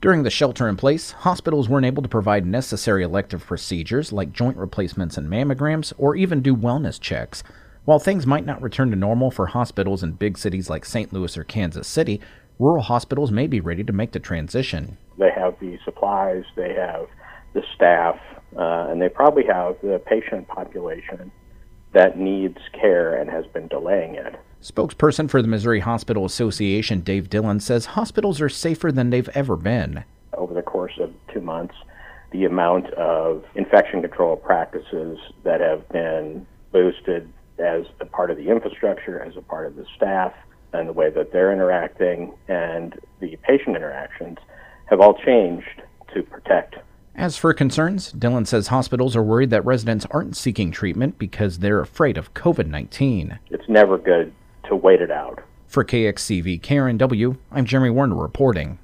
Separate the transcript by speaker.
Speaker 1: During the shelter-in-place, hospitals weren't able to provide necessary elective procedures like joint replacements and mammograms, or even do wellness checks. While things might not return to normal for hospitals in big cities like St. Louis or Kansas City, rural hospitals may be ready to make the transition.
Speaker 2: They have the supplies, they have the staff, and they probably have the patient population that needs care and has been delaying it.
Speaker 1: Spokesperson for the Missouri Hospital Association, Dave Dillon, says hospitals are safer than they've ever been.
Speaker 2: Over the course of 2 months, the amount of infection control practices that have been boosted as a part of the infrastructure, as a part of the staff, and the way that they're interacting and the patient interactions have all changed to protect.
Speaker 1: As for concerns, Dillon says hospitals are worried that residents aren't seeking treatment because they're afraid of COVID-19.
Speaker 2: It's never good to wait it out.
Speaker 1: For KXCV KRNW, I'm Jeremy Warner reporting.